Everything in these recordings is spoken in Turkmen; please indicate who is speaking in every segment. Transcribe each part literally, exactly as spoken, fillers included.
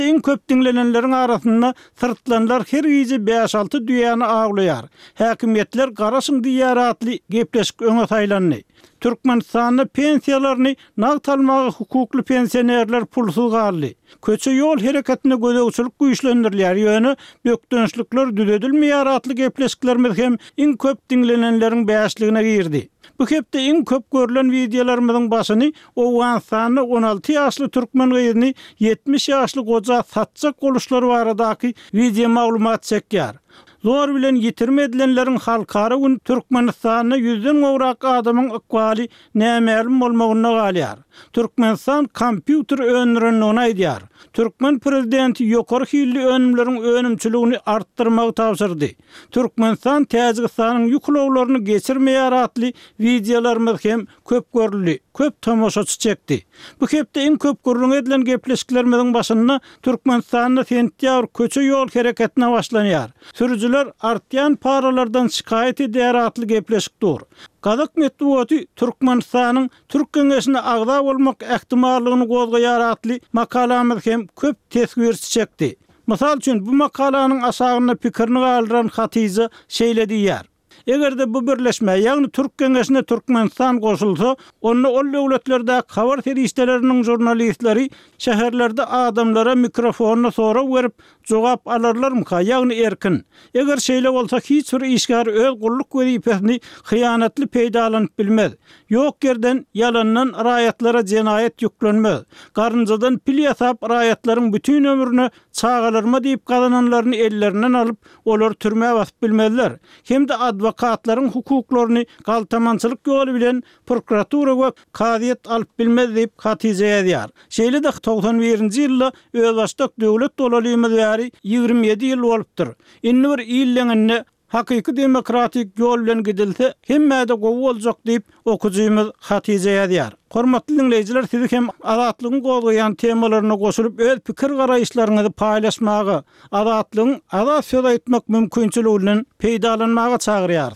Speaker 1: En köp dinlenenlerin arasında sırtlanlar her gece beş altı düýäni aglaýar. Häkimetler garaşyň diýär atly gepleşik öňe taýlandy. Türkmenistanyň pensiýalaryny nagtalmagy hukukly pensionerler pulsuz galdy. Köçe ýol hereketine gödegçilik güýçlendirilýär ýöne bökdönçlikler düzedilmeýär atly gepleşiklerimiz hem en köp dinlenenleriň beşligine girdi. Bu hepde en köp görülen videolarymyzyň başyny Owganistan on alty ýaşly türkmen gyzyny yetmiş ýaşly goja satjak boluşlary baradaky video maglumat çekýär. Zor bilen yitirme edilenlerin halkara gün Türkmenistan'ı yüzden oğrak adamın ıkvali nämelim bolmagyna galýar. Türkmenistan kompüter önürünü onaýdýar. Türkmen prezidenti ýokary hilli önümleriň önümçiligini arttyrmagy tapşyrdy. Türkmenistan Täjikistanyň ýuklawlaryny geçirmeýär atly videolarymyz hem köp görüldi, köp tomoşaçy çekdi. Bu hepde en köp görülen edilen gepleşiklerimiziň başynda Türkmenistanyň sentýabr köçe ýol hereketine başlanýar. Sürücüler artýan paralardan şikayet edýär atly gepleşikdir. Kazak Medeniýeti Türkmenistanyň Türk Geňeşine agda bolmak ähtimallygyny gozgaýar atly makalamyz hem köp tesgirsi çekdi. Mysal üçin bu makalanyň aşagyna pikirini galdyran Hatice şeýle diýär. Egerde bu birleşme, ýagny Türk Geňeşine Türkmenistan goşulsa, onu ol döwletlerde habar ferişteleriniň jurnalistleri şäherlerde adamlara mikrofonu sonra berip jogap alarlarmy? Ýagny erkin. Eger şeýle bolsa hiç bir işgär öz gulluk wezipesini hyýanatly peýdalanyp bilmez. Ýok yerden yalandan raýatlara jenaýet ýüklenmez. Garynjadan pil ýasap raýatlaryň bütün ömrüni çağalarma diýip gazananlaryny ellerinden alyp olar türmäge basyp bilmezler. Hemde adwokatlaryň hukuklaryny galtamançylyk ýoly bilen prokuratura we kadyet alyp bilmez diýip Hatice ýazýar. Şeýle de togsan birinji ýylda özbaşdak döwlet dolalymyz ýary ýigirme ýedi ýyl bolupdyr. Inni bir ýyllygyny hakyky demokratik ýol bilen gidilse hemmäde gowy boljak diýip okujymyz Hatice ýazýar. Hormatly dinleýijiler, sizi hem azatlygyň gozgaýan temalaryna goşulyp öz pikir garaýşlaryňyzy paýlaşmagy, azatlygyň azat söz aýtmak mümkinçiliginden peýdalanmagy çagyrýar.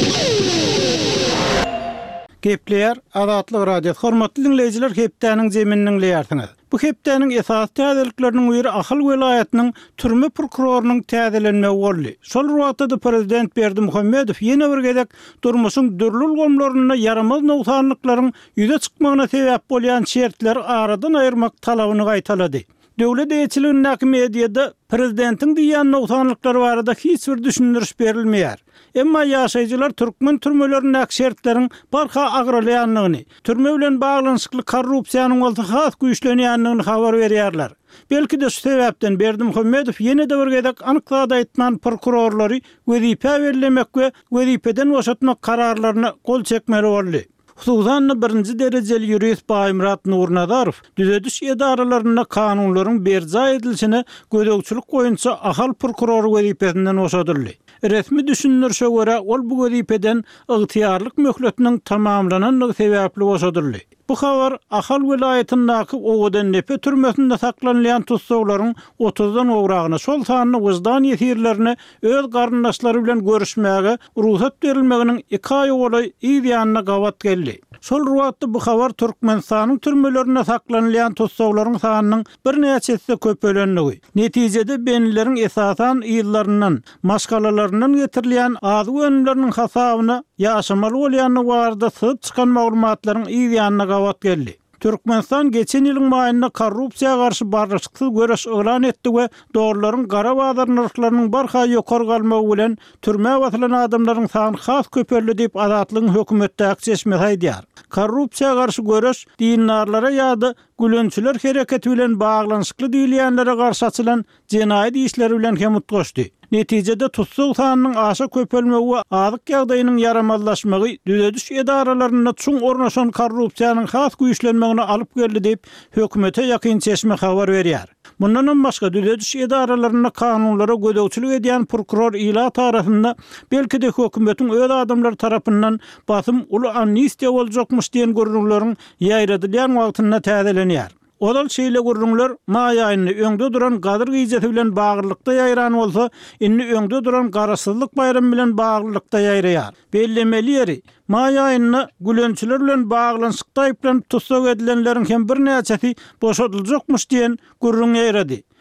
Speaker 1: Gepleýär Azatlyk radio. Hormatly dinleýijiler, hepdäniň jeminiň dinleýärsiňiz. Bu hepdäniň esas täzelikleriniň biri Ahal welaýatynyň türme prokurorunyň täzelenmegi boldy. Şol wagtda prezident Berdimuhammedow ýene bir gezek durmuşyň dürlül gomlaryna yaramaz nowsanlyklaryň ýüze çykmagyna sebäp bolýan şertleri aradan aýyrmak talabyny gaýtalady. Döwlet eýetçiliginiň näkimediyede prezidentiň diýen nowsanlyklary barada hiç bir düşündiriş berilmeýär. Emma ýaşaýjylar türkmen türmeleriniň şertleriň barha agralýanlygyny, türme bilen baglanyşykly korrupsiýanyň bolsa has güýçlenýänligini habar berýärler. Belki de şu sebäpden Berdimuhammedow ýene de bir gezek anyklada aýtman prokurorlary wezipe berilemek we wezipeden boşatmak kararlaryna gol çekmeli boldy. Hususan birinji derejeli ýurist Baýmurat Nurnadarow düzediş edaralaryna kanunlaryň berja edilişine gödegçilik goýunça ahal prokuroru wezipesinden boşadyldy. Resmi düşünürse göre ol bu wezipeden ygtyýarlyk möhletiniň tamamlananlygy sebäpli boşadyldy. Bu habar Ahal welaýatynyňky Owadan Nepe türmesinde saklanýan tutsaglaryň otuzdan ogragyna şol sanyny wyzdan ýetirlerine öz garyndaşlary bilen görüşmäge ruhsat berilmeginiň iki aý boly ýa-da gawat geldi. Şol ruhatda bu habar Türkmenistanyň türmelerine saklanýan tutsaglaryň sanynyň bir näçesi köpelenligi. Netijede benleriň esasan ýyllaryndan, maşgalalaryndan getirilýän az önümleriniň hasabyna ýaşamaly bolýanyny barada syp çykan maglumatlaryň ýa-da gawat geldi. Türkmenistan geçen ýylyň maýynda korrupsiýaga garşy barışyksy göreş elan etdi we dogruların gara bazar narhlarynyň barha ýokary galmagy bilen türme basylan adamlaryň sany has köperli diýip azatlygyň hökümetde çeşme haýdýar. Korrupsiýaga garşy göreş dinarlara ýa-da gülünçiler hereketi bilen baglanyşykly diýilýänlere garşy açylan jenaýat işleri bilen hem utgaşdy. Netijede tutsuk sanynyň aşa köpelmegi we azyk ýagdaýynyň yaramazlaşmagy düzediş edaralaryna çuň ornaşan korrupsiýanyň has güýçlenmegine alyp geldi diýip hökümete ýakyn çeşme habar berýär. Bundan başga düzediş edaralaryna kanunlara gödegçilik edýän prokuror ila tarapynda belki de hökümetiň öz adamlary tarapyndan basym uly amnistiýa boljakmyş diýen görnüklerin ýaýradylýan wagtyna täzelenýär. Odal şeýle görnükler maý aýyny öňde duran gadyr gyýjety bilen baglykda ýaýran bolsa, inni öňde duran garasyzlyk bayramy bilen baglykda ýaýraýar. Bellemeli ýeri maý aýyny gülünçiler bilen baglanyşykda aýplanyp tutsak edilenleriň hem bir näçesi boşadyljakmyş diýen görnük ýaýrady.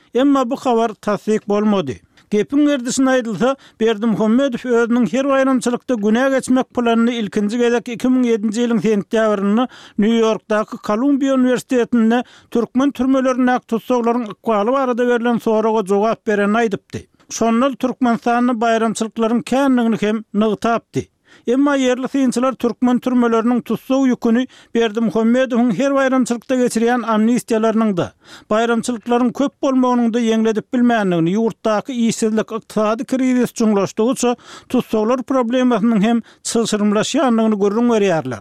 Speaker 1: Emma bu habar tasdik bolmady. Gepin erdisine aýdylsa, Berdimuhammedow özüniň her aýramçylykda günä geçmek planyny ilkinji gezek iki bin yedinji ýylyň sentýabryny New Yorkdaky Columbia Üniversitetinde türkmen türmelerine tutsaglaryň ykbaly barada berilen soraga jogap beren aýdypdy. Şonlar Türkmenistanyň bayramçylyklaryň känligini hem nygtapdy. Emma yerli synçylar türkmen türmeleriniň tutsag ýüküni Berdimuhammedowyň her bayramçylykda geçirýän amnistiýalarynyň da, bayramçylyklaryň köp bolmagynyň da ýeňledip bilmänligini, ýurtdaky işsizlik, ykdysady krizis çuňlaşdygyça tutsaglar problemasynyň hem çylşyrymlaşýanlygyny görüň berýärler.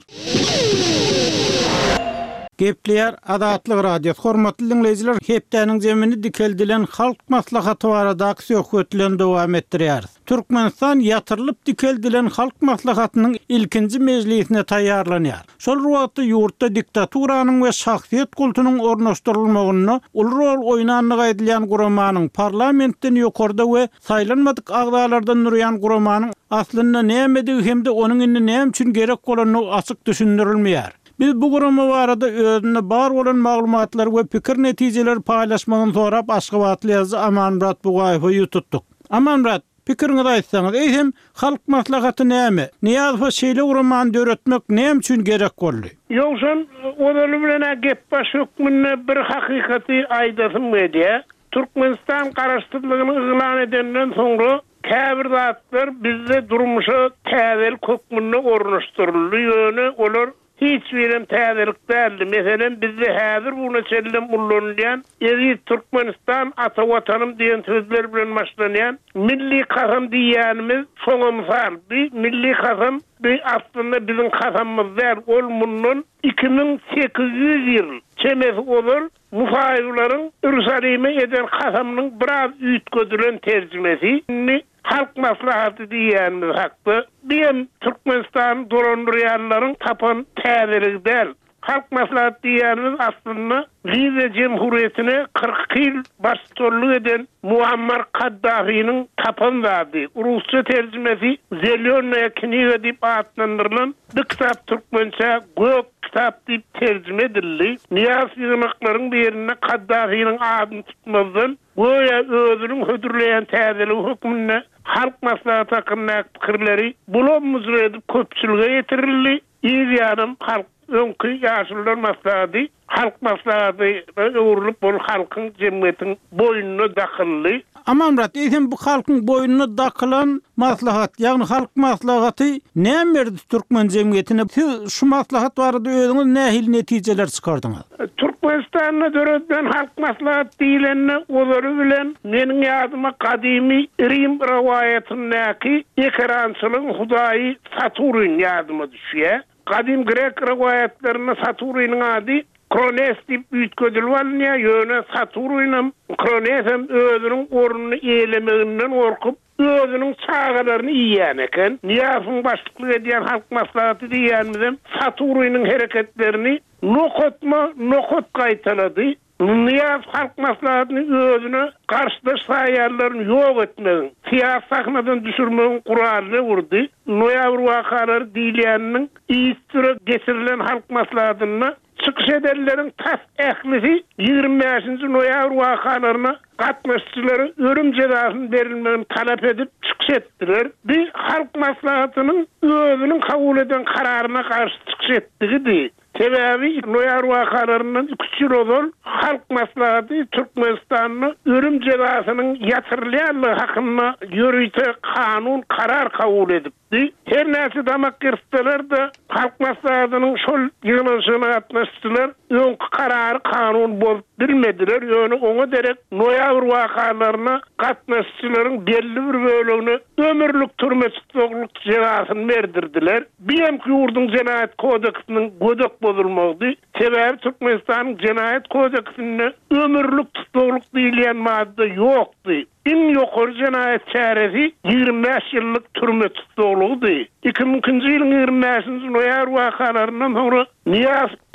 Speaker 1: Gepleýär Adatlyk radio hormatly dinleýijiler, hepdeniň jemini dikeldilen halk maslahaty barada söhbetlen dowam etdirýär. Türkmenistan ýatyrlyp dikeldilen halk maslahatynyň ilkinji mejlisine taýýarlanýar. Şol wagtda ýurtda diktaturanyň we şahsiýet kultunyň ornaşdyrylmagyny ul rol oýnanlyk aýdylýan guramanyň parlamentden ýokarda we saýlanmadyk agdalardan nurýan guramanyň aslynda näme hemde onuň indi näme üçin gerek bolanyny açyk düşündirilmeýär. Biz bu gurama barada özüne bar bolan maglumatlar we pikir netijeleri paýlaşmagyny sorap Aşgabatly ýazy Amanmurat Bugaýewy ýututdyk. Amanmurat, pikiriňizi aýtsaňyz, eýsem halk maslahaty näme? Niýazow şeýle guramany döretmek näme üçin gerek boldy?
Speaker 2: Ýogşan odaly bilen gep baş hökmüne bir hakykaty aýdasym geldi. Türkmenistan garaşdyrlygyny ýylan edenden soňra käbir zatlar bizde durmuşa täzel hökmüne ornaşdyryldy. Ýöne olar hiç birim täzelik däldi. Meselen bizde häzir bunu çellem ullanýan, eri Türkmenistan ata watanym diýen sözler bilen başlanýan milli kasam diýänimiz şoňa mysal. Bir milli kasam bir aslında bizim kasamymyz däl, ol mundan iki bin sekiz ýüz ýyl çemesi olur. Mufaýylaryň Ýerusalime eden kasamynyň biraz üýtgedilen terjimesi halk maslahaty diýänimiz hakda. Beýem Türkmenistan dolandyrýanlaryň tapan täzeligi däl. Halk maslahaty diýänimiz aslında Libiýa Jemhuriýetine kırk ýyl başçylyk eden Muammar Kaddafi'nin tapan zady. Rusça terjimesi Zelёная kniga diýip atlandyrylan bir kitap türkmençe gök kitap diýip terjime edildi. Niýaz ýygnaklaryň birine Kaddafi'nin adyny tutmazdan goýa özüniň hödürleýän täzelik hökmüne halk maslahaty hakynda pikirleri bulamyz edip köpçülüge ýetirildi. Ýa-da halk öňkü ýaşylar maslahaty halk maslahaty öwrülip bol halkyň jemgyýetiň boýnuna dakylly.
Speaker 1: Amanmurat, eýsem bu halkyň boýnuna dakylan maslahat, ýagny halk maslahaty näme berdi türkmen jemgyýetine? Siz şu maslahat barada özüňiz nähil netijeler çykardyňyz?
Speaker 2: Türkmenistan'da döredilen halk maslahat diýilende olary bilen meniň ýadyma kadymy Rim rawaýatyndaky ekrançylyň Hudaýy Saturn ýadyma düşýär. Kadim Grek rawaýatlaryna Saturnyň ady Kronos diýip üýtgedilýär. Ýöne Saturnum Kronosam özüniň ornuny eýlemeginden gorkup özüniň çağalaryny ýýän eken. Niýazyň başlyk edýän halk maslahaty diýänmizem Saturnnyň hereketlerini nokotma nokot gaýtalady. Niýaz halk maslahatyny özüne garşydaş saýarlaryny ýok etmegi, siýasat sahnadan düşürmegi guralyny urdy. Noýabr wakalary diýilýäniniň ýitire geçirilen halk maslahatyna çykyş edenleriň tas ählisi ýigirmi beşinji noýabr wakalaryna gatnaşçylary ölüm jazasyny berilmegini talap edip çykyş etdiler. Bir halk maslahatynyň özüniň kabul eden kararyna garşy çykyş etdigi. Sebebi noýabr wakalarynyň iki ýyl ozal halk maslahaty Türkmenistanyň ölüm jazasynyň ýatyrylýanlygy hakynda ýürüýte kanun karar kabul edipdi. Her näse damak girseler de halk maslahatynyň şol ýygynyşyna gatnaşdylar. Öňkü karary kanun bolup bilmediler. Ýöne oňa derek noýabr wakalaryna gatnaşçylaryň belli bir bölegini ömürlük türme tutukluk jazasyny berdirdiler. Beýemki ýurduň Jenaýat kodeksiniň gödek bozulmagy, sebäbi Türkmenistanyň Jenaýat kodeksinde ömürlük tutukluk diýilýän madda ýokdy. En ýokary jenaýat çäresi ýygrimi beş ýyllyk türme tutuklugdy. iki bin ikinji ýylyň ýygrimi beşinji noýabr wakalarynyň soňra Niýaz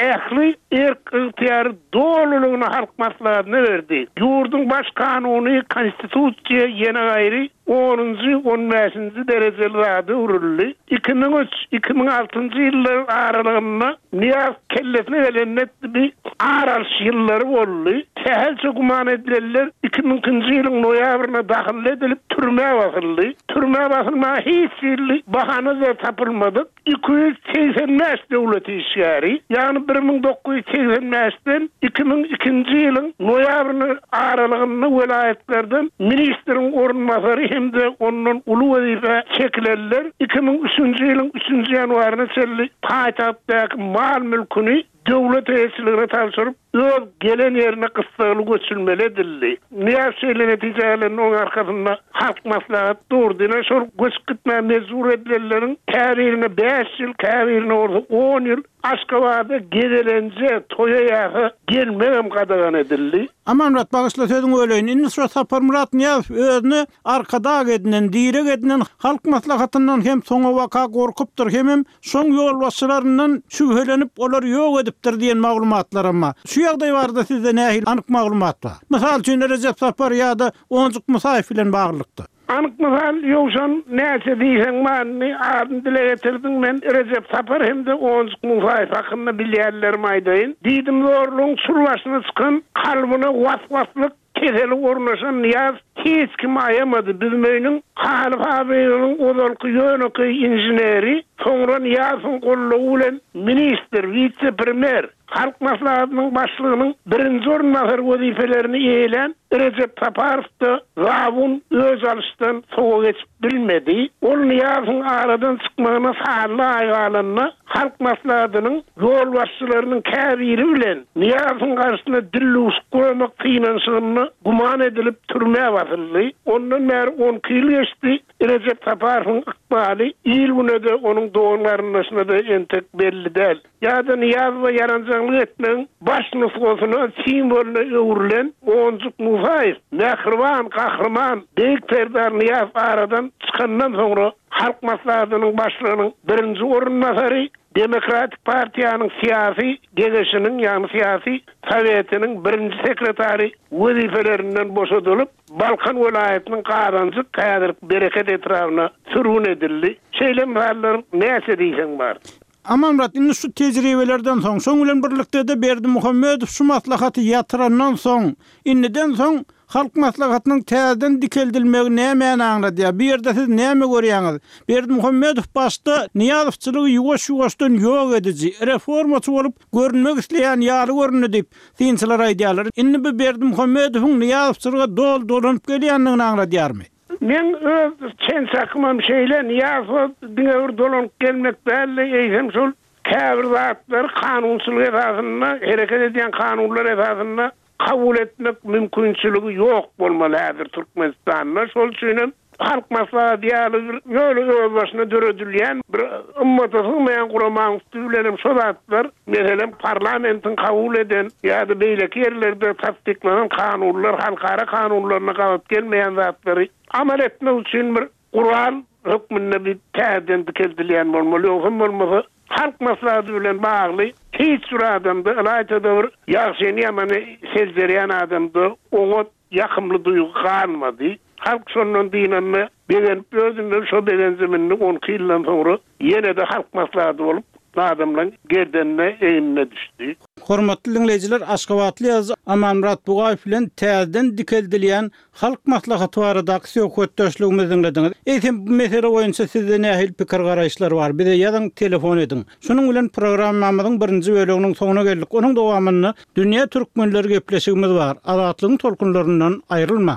Speaker 2: ähli erk ihtiyarı doluluğunu halk maslahatyna berdi. Ýurdun baş kanuny konstitusiýa ýene gaýry onuncu on beşinci dereceli rady uruldy. iki bin üç iki bin altıncı ýyllar aralygynda Niyaz kellesine velennet bir araş ýyllary boldy. Täze guman edilenler iki bin ikinji ýylyň noýabryna dahil edilip türme basyldy. Türme basylma hiç ýyly bahana da tapylmady. iki yüz seksen beş döwleti işgäri, ýani bir bin dokuz yüz seksen beşden iki bin ikinji ýylyň noýabryny aralygynda welayetlerden ministriň ornmasary hemde onuň uly wezife çekilenler iki bin üçünji ýylyň üçünji ýanwaryna çelli paýtagtdaky mal mülküni döwlet reisligine tapşyryp öz gelen ýerine kysgaly göçülmeli edildi. Niyaz şeýle netijeleriniň oň arkasynda halk maslahaty durdyna şol göç gitme mezur edilenleriň täririne beş ýyl, täririne orada on ýyl Aşgabatda gedelenje toya ýagy gelmegem gadagan edildi.
Speaker 1: Amanrat bagysla sözüň öleýin. Indi şu Sapar Murat Niyaz özüni arkada gedinen, direk edinen halk maslahatyndan hem soňa waka gorkupdyr, hem soň ýol başçylaryndan şübhelenip olar ýok edipdir diýen maglumatlar amma. Şu ýagdaý barda sizde nähil anyk maglumat bar? Mysal üçin Recep Sapar ýa-da Onjuk Musaýew bilen baglykdy.
Speaker 2: Anyk mysal ýoksan näçe diýsen many adyny dile getirdiň men Recep Sapar hemde Onjuk Musaýew hakynda bilýärlerim aýdyn. Diýdim zorluň surwaşyna çykan kalbyna waswaslyk keseli ornaşan Niyaz hiç kim ayamadı. Bilmeýiniň Halif abiýanyň ozalky ýöneky inженери, soňra Niyaz'yň gollugy bilen minister, vice-premier, halk maslahatynyň başlygynyň birinji ornmasary wezifelerini eýelen Recep Saparow Rawun öz alışdan soňa geçip bilmedi. Ol Niyaz'yň aradan çykmagyna sahly aýgalanyna halk maslahatynyň ýol başçylarynyň käbiri bilen Niyaz'yň garşyna dillus goýmak finansyny guman edilip türme basyldy. Ondan bäri on ýyl geçdi. Recep Saparowyň ykbaly ýyl günede onuň doğumlaryna da entek belli däl. Ýa-da Niyaz we yaranjaglyk etmeň baş nüfusyna simboluna öwrilen Onjuk Musaýew, Nähirwan, Gahrman, Beýik Serdar Niyaz aradan çykandan soňra halk maslahatynyň başlygynyň birinji ornmasary Demokratik Partiýanyň siýasy gegesiniň ýani siýasy sowetiniň birinji sekretary wezifelerinden boşadylyp Balkan welaýatynyň gadanjy kädir bereket etrawyna sürgün edildi. Şeýle mahallar näçe diýsen bar.
Speaker 1: Amanrat indi şu tejribelerden soň, şoň bilen birlikde de Berdimuhammedow şu maslahaty ýatyrandan soň, indiden soň halk maslahatynyň täzeden dikeldilmegi näme aňlady? Bir ýerde siz näme görýäňiz? Berdimuhammedow başda Niyazowçylygy ýuwaş-ýuwaşdan ýok edici, reformaçy bolup görünmek isleýän ýaly görünýär diýip synçylar aýdýarlar. Indi bu Berdimuhammedowyň Niyazowçylyga dol dolanyp gelýändigini aňladýarmy?
Speaker 2: Men öz çençakmam şeýle Niyazow diňe dolanyp gelmek belli eýsem şol käbir zatlar kanunçylyk esasynda, hereket edýän kanunlar esasynda kabul etmek mümkinçiligi ýok bolmalydyr Türkmenistanda. Şol üçin halk maslahaty ýaly ýöle öz başyna döredilýän bir ummata sığmaýan guramaň üstülerim şol zatlar, meselem parlamentin kabul eden ýa-da beýleki ýerlerde tasdiklanan kanunlar, halkara kanunlaryna gabat gelmeýän zatlary amal etmek üçin bir Kur'an hükmünde bir täzeden dikeldilýän bolmaly, ýoksa bolmasa halk maslahaty bilen bagly hiç bir adamda alayda bir ýaşyny ýamany sezdirýän adamda oňa ýakymly duýgu galmady. Halk şondan diýenme begen özünden şo begen zeminni on ýyldan soňra ýene-de halk maslahaty bolup adamlaryň gerdenine eýinine düşdi.
Speaker 1: Hormatly dinleyijiler, Aşgabatly ýazgy Amanrat Bugaýew bilen täzeden dikeldilýän halk maslahaty baradaky söhbetdeşligimizi dinlediňiz. Eýsem bu mesele boýunça sizde nähil pikir garaýşlar bar? Bize ýazyň, telefon ediň. Şunuň bilen programmamyzyň birinji bölüginiň soňuna geldik. Onuň dowamyny dünýä türkmenleri gepleşigimiz bar. Azatlygyň tolkunlaryndan aýrylmaň.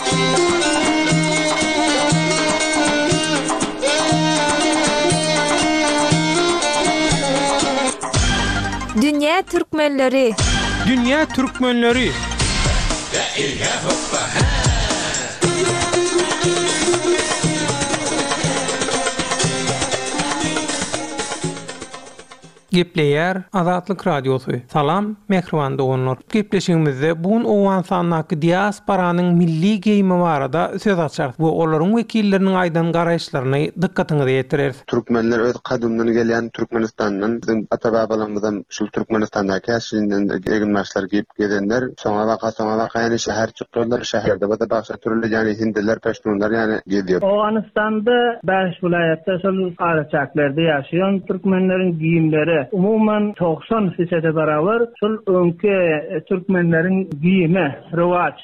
Speaker 3: Dünya Türkmenleri.
Speaker 1: Dünya Türkmenleri. Gepleýär Azatlyk Radiosu. Salam, mehrwan doganlar. Gepleşigimizde bugün owan sanaky diasporanyň milli geyimi barada söz açarys. Bu olaryň wekilleriniň aýdan garaýşlaryny dikkatiňize ýetirer.
Speaker 4: Türkmenler öz kadymdan gelýän Türkmenistandan, bizim ata-babalarymyzdan şu Türkmenistandaky häşinden eginmaşlar giyip gelenler, soňa waka soňa waka ýani şäher çykdylar, şäherde bada başga türlü ýani hindiler, peştunlar ýani gelýär.
Speaker 5: Awganistanda beş vilayetde şol garaçaklarda ýaşaýan Türkmenleriň giyimleri umuman doksan faiz barabar şol öňki Türkmenleriň giyimi, rewaj.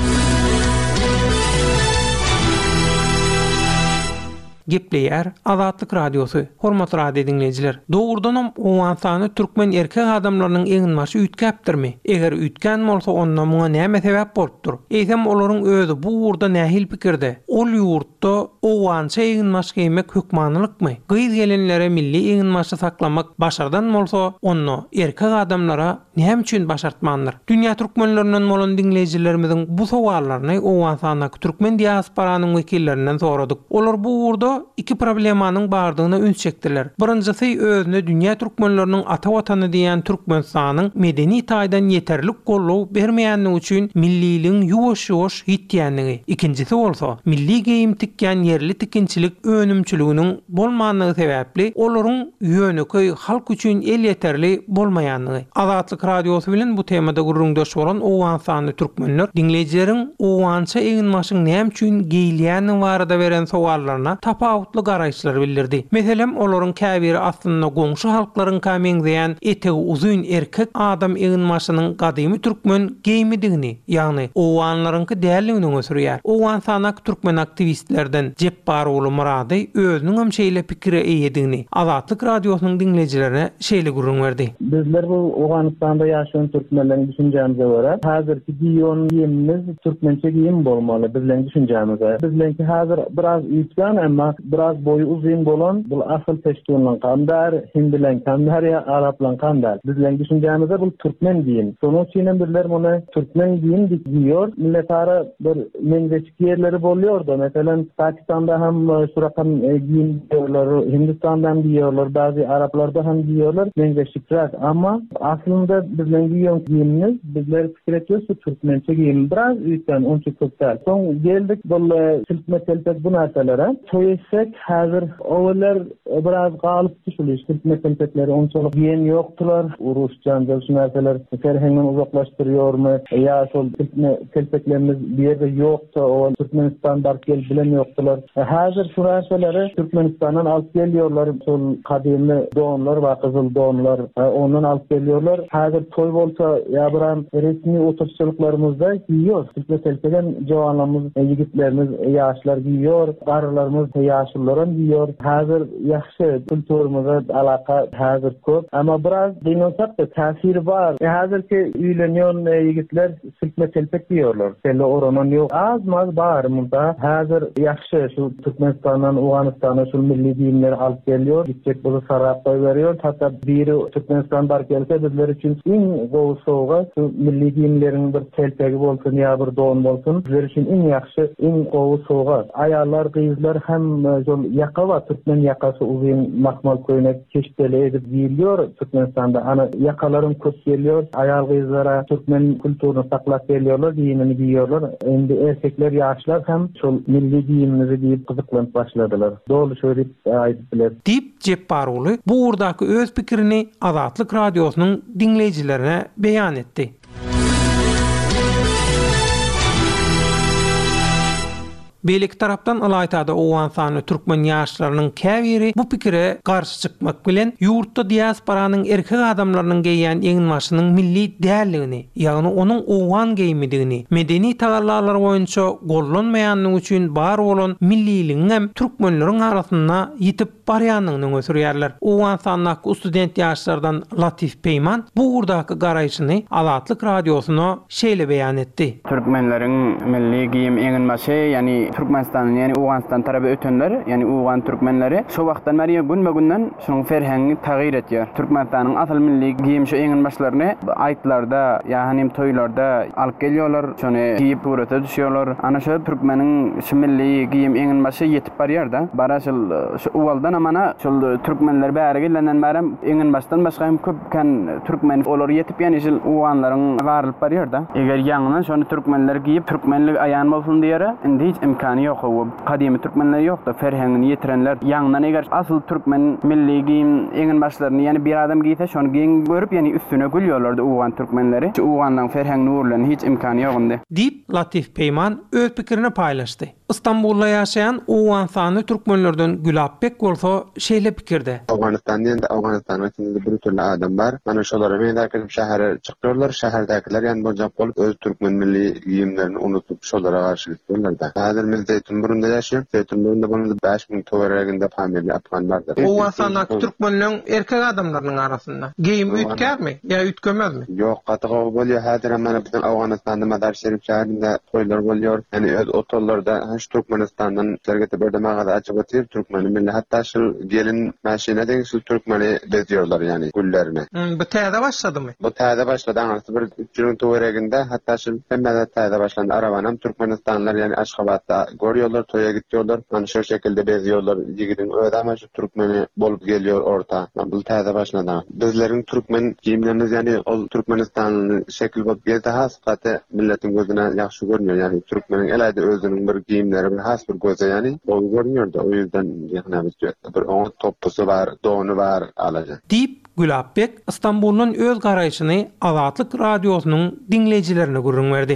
Speaker 5: Gepleýär Azatlyk Radiosu. Hormatly radio dinleýijiler, dogurdanam owan sany türkmen erkek adamlarynyň eňinmaşy ütkäpdirmi? Eger ütken bolsa onda muňa näme sebäp bolupdyr? Eýsem olaryň özü bu urda nähil pikirde? Ol ýurtda owança eňinmaş giymek hükmanlykmy? Gyz gelenlere milli eňinmaşy saklamak başardan bolsa, onu erkek adamlara näme üçin başartmandyr? Dünýä türkmenlerinden bolan dinleýijilerimiziň bu sowallaryny owan sanaky türkmen diasporanyň wekillerinden soradyk. Olar bu urda iki problemanyň bardygyna üns çekdiler. Birinjisi özüne dünýä türkmenleriniň ata watany diýen Türkmenistanyň medeni taýdan ýeterlik gollaw bermeýänligi üçin milliliň ýuwaş-ýuwaş gitýänligi. İkincisi bolsa milli geyim tikýän yerli tikinçilik önümçiliginiň bolmanlygy sebäpli olaryň ýöneköy halk üçin el ýeterli bolmaýanlygy. Azatlyk Radiosu bilen bu temada gurrundaş bolan owan sany türkmenler dinleýijileriň owança eňinmaşyň näme üçin giyilýäni barada beren sowallaryna tapawutly garaýşlar bildirdi. Meselem olaryň käbiri aslynda goňşy halklaryň kameňdeýän etegi uzun erkek adam eňinmaşynyň gadymy türkmen geyimidigini, ýagny owanlaryňky däligini öňsürýär. Owan sanak türkmen aktivistlerden Jepbar oğlu Murady özüniň hem şeýle pikire eýedigini Azatlyk Radiosynyň dinleýijilerine şeýle gurrun berdi. Bizler bu Awganistanda ýaşaýan türkmenleriň düşünjämize görä, häzirki giýen giyimimiz türkmençe giyim bolmaly bizleň düşünjämize. Bizlenki häzir biraz üýtgän, emma biraz boyu uzun bolan bu asıl peştunlan kandar, hindilen kandar ya araplan kandar. Bizleň düşünjämize bu türkmen giyim. Sonuň üçin birler muny türkmen giyim diýýär. Milletara bir meňzeçik ýerleri bolýar da, meselem Pakistanda hem şurakan giyim diýerler, Hindistandan diýerler, bazı Araplarda hem diýerler meňzeçikrak, ama aslında bizleň giýen giyimimiz bizler pikir etýär türkmençe giyim. Biraz üýtgän onçy köpdäl. Soň geldik bu siltme telpek bu narselere. Toýsek häzir owalar biraz galyp düşýär. Siltme telpekleri onçalyk giýen ýokdular. Uruş, janjal şu narseler ferheňden uzaklaşdyrýarmy? Ýa şol siltme telpeklerimiz bir ýerde ýokda, o Türkmenistan bark gel bilen ýokdular. Häzir şu narseleri Türkmenistandan alyp gelýärler. Şol kadymy donlar we gyzyl donlar ondan alyp gelýärler. Häzir toý bolsa ýa biram resmi oturşçylyklarymyzda giýýär. Siltme telpegen jowanlarymyz, ýigitlerimiz, ýaşlar giýýär. Garlarymyz ýaşyllaram giýýär. Häzir ýaxşy kulturymyza alaka häzir köp, ama biraz diňosak da täsiri bar. Häzirki üýlenýän ýigitler siltme telpek giýýärler. Sele oranan ýok. Az maz bar munda. Häzir ýaxşy şu Türkmenistandan Awganistana şu milli giyimleri alyp gelýär. Gitjek bolsa sarap berýär. Hatda biri Türkmenistan bark gelse bizler üçin iň gowy sowga şu milli giyimleriň bir telpegi bolsun ýa bir don bolsun. Bizler üçin iň ýaxşy, iň gowy sowga. Aýallar, gyzlar hem şol ýaka we türkmen ýakasy uzun makmal köýnek keşdeli edip giýilýär Türkmenistanda. Ana ýakalarym köp gelýär. Aýal gyzlara türkmen kulturyny saklap gelýärler, giýimini giýýärler. Endi erkekler, ýaşlar hem şol milli giyimimizi giýip gyzyklanyp başladylar. Dolu şöyle aýdyp biler.
Speaker 1: Dip Jepbar oğlu bu urdaky öz pikirini Azatlyk Radiosynyň dinleýijilerine beýan etdi. Beýleki tarapdan alaýtada owan sany türkmen ýaşlarynyň käbiri bu pikire garşy çykmak bilen ýurtda diasporanyň erkek adamlarynyň geýýän eňinmaşynyň milli däligini, ýagny onuň owan geyimidigini, medeni tagallar boýunça gollanmaýanlygy üçin bar bolan milliligiň hem türkmenleriň arasynda ýitip barýanlygyny öňsürýärler. Owan sanaky student ýaşlardan Latif Peýman bu urdaky garaýşyny Azatlyk Radiosyna şeýle beýan etdi.
Speaker 6: Türkmenleriň milli giyim eňinmaşy, ýani Türkmenistan'ın yani Uganistan tarafı ötenler yani Ugan Türkmenleri şu wagtdan beri günme-günden şunun ferhängini tagyir etýär. Türkmenistan'ın asıl milli giyim şu eňin başlaryny aýtlarda ýa-ni toýlarda alyp gelýärler. Şonu giyip urata düşýärler. Ana şu Türkmeniň şu milli giyim eňin başı ýetip barýar da. Baraşyl şu uwaldan amana şol Türkmenler bäri gelenden bäri eňin başdan başga hem köpken Türkmen olar ýetip ýani şol uwanlaryň garylyp barýar da. Eger ýaňyna şonu Türkmenler giyip Türkmenlik aýan bolsun diýere indi hiç imkany ýok. O kadymy Türkmenler ýok da ferhängini ýetirenler ýaňdan eger asıl Türkmen milli giyim eňin başlaryny ýani bir adam giyse şonu giň görüp ýani üstüne gülýärler da uwan Türkmenleri. Şu uwandan ferhängini urlan hiç imkany ýok.
Speaker 5: Dip Latif Peyman öz pikirini paylaşdy. İstanbul'da yaşayan uwan sany türkmenlerden Gülapbek bolsa şeýle pikirde.
Speaker 4: Awganistan'da da Awganistan'da içinde bir türlü adam bar. Mana şolary meňden kelip şähere çykýarlar. Şäherdekiler ýani bojap bolup öz türkmen milli giyimlerini unutup şolara garşy gitdiler da. Häzir men Zeytinburunda ýaşaýar. Zeytinburunda bunun beş min töwereginde familya apgan bardyr.
Speaker 5: Uwan sany türkmenlerin erkek adamlarynyň arasynda giyim ütkämi ýa ütgemezmi?
Speaker 4: Ýok, gatyga bolýar. Häzir mana biziň Awganistan'da Madar Şerif şäherinde toýlar bolýar. Ýani öz otellarda Türkmenistan'dan sergete berde mağada açıp atıyor Türkmeni milli hatta şu gelin maşine de şu Türkmeni beziyorlar yani güllerini.
Speaker 5: Hmm, bu täze başladı mı?
Speaker 4: Bu täze başladı anası bir üçüncü töwereginde hatta şu hemmede täze başlandı arabanam Türkmenistanlılar yani Aşgabat'ta görüyorlar toya gidiyorlar. Yani şu şekilde beziyorlar yigidin öde ama şu Türkmeni bolup geliyor orta. Yani bu täze başladı. Bizlerin Türkmen giyimlerimiz yani o Türkmenistanlı şekil bolup geldi hasqaty milletin gözüne ýaxşy görünýär yani Türkmenin eläde özünün bir giyim bir has bir göze yani bol görünüyor da o yüzden yani bir on topusu var, donu var alacak.
Speaker 5: Dip Gülapbek İstanbul'un öz garaýşyny Azatlyk radiosynyň dinleýijilerine gurrun berdi.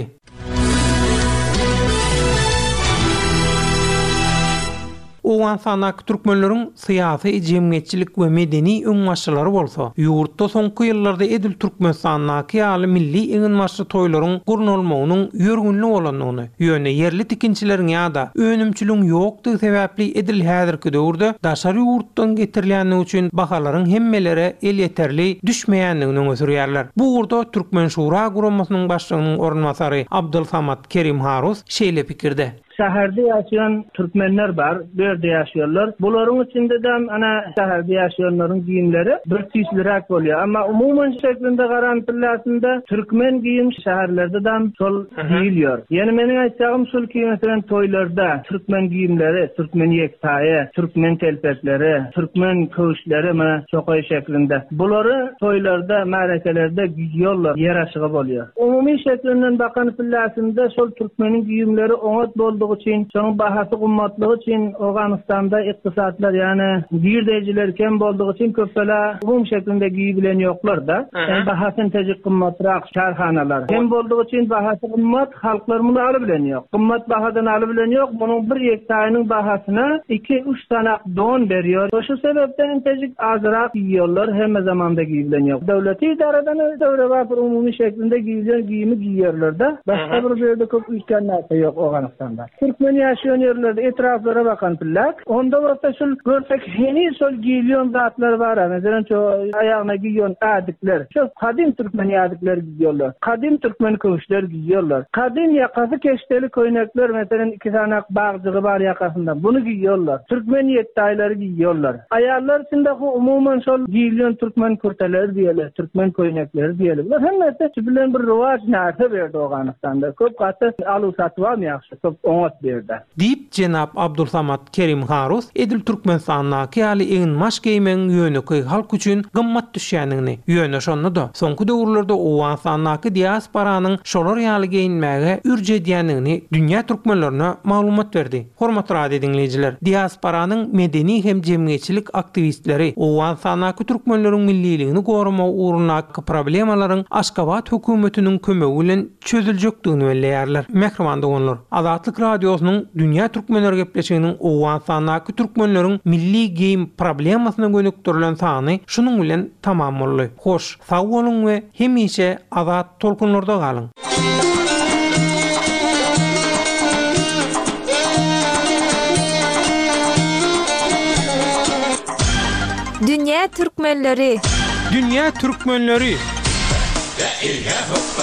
Speaker 5: Uwan sanak türkmenleriň syýasy, jemgyýetçilik we medeni öňmaşçylary bolsa, ýurtda soňky ýyllarda edil Türkmenistanyň ýaly milli öňmaşçy toýlaryň gurnulmagynyň ýörgünli bolanyny, ýöne yerli tikinçileriň ýa-da önümçiligiň ýokdugy sebäpli edil häzirki döwürde daşary ýurtdan getirilýänligi üçin bahalaryň hemmelere el ýeterli düşmeýänligini öňe Bu urda Türkmen Şura guramasynyň başlygynyň ornmasary Abdulsamat Kerim Harus şeýle pikirde.
Speaker 7: Şäherde ýaşaýan türkmenler bar, bu ýerde ýaşaýarlar. Bularyň içinde de ana şäherde ýaşaýanlaryň giyimleri bir tüýslirak bolýar. Amma umumyň şeklinde garantillasynda türkmen giyim şäherlerde de şol giyilýär. Ýani meniň aýtjagym şol ki, meselem toýlarda türkmen giyimleri, türkmen ýektaýy, türkmen telpekleri, türkmen köşleri mi şokoy şeklinde. Bulary toýlarda, märekelerde giýýärler, ýaraşygy bolýar. Umumy şeklinden bakan pillasynda şol türkmeniň giyimleri oňat boldy için, şoň bahasy gymmatlygy için Awganistanda ykdysatlar yani giýirdejiler kem boldygy için köpçüler umum şeklinde giýibilen ýoklar da. Yani bahasyn tejik gymmatrak şäherhanalar. Kem boldygy için bahasy gymmat halklar muny aly bilen ýok. Gymmat bahadan aly bilen ýok. Munyň bir ýektaýynyň bahasyna iki üç tanak don berýär. Şu sebepden tejik azrak giýýärler, hemme zamanda giýibilen ýok. Döwleti idaradan döwre bir umumy şeklinde giýilen giyimi giýýärler da. Başga bir ýerde köp ülken näse ýok Awganistanda. Türkmen ýaşaýan ýerlerde etraflara bakan pillak. Onda wagtda şol görsek heni şol giýilýän zatlar bar. Meselem şu aýagyna giýýän adikler. Şol kadim Türkmen adikler giýýärler. Kadim Türkmen köşkler giýýärler. Kadim ýakasy keşteli köýnekler meselem iki tanak bagjygy bar ýakasynda. Bunu giýýärler. Türkmen ýektaýlary giýýärler. Aýallar içinde umumyň şol giýilýän Türkmen kurtalar diýerler, Türkmen köýnekleri diýerler. Hemmesi şu bilen bir rowaj näse berdi Awganistanda. Köp gaty alyp satwam ýaxşy. Köp berdi.
Speaker 5: Dip Cenap Abdulsamat Kerim Harus edil Türkmenistanyň ýaly eňmaş giymen ýöneki halk üçin gymmat düşýänligini ýöne şonu da soňky döwürlerde Uwan sanyň diasporanyň şolar ýaly giyinmäge ürjedýänligini dünýä türkmenlerine maglumat berdi. Hormatly radio dinleýijiler, diasporanyň medeni hem jemgyýetçilik aktivistleri Uwan sanyň türkmenleriň milliligini gorama uğrundaky problemalaryň Aşgabat hökümetiniň kömegi bilen çözüljekdigini belläýärler. Mehriman doganlar, Azatlyk radiosynyň dünýä türkmenler gepleşiginiň Uwan sanyň türkmenleriň milli giyim problemasyna gönüktirilen sany şunuň bilen tamam boldy. Hoş, sag bolun we hemişe azat tolkunlarda galyň.
Speaker 3: Dünya Türkmenleri.
Speaker 5: Dünya Türkmenleri.
Speaker 8: Der Ilga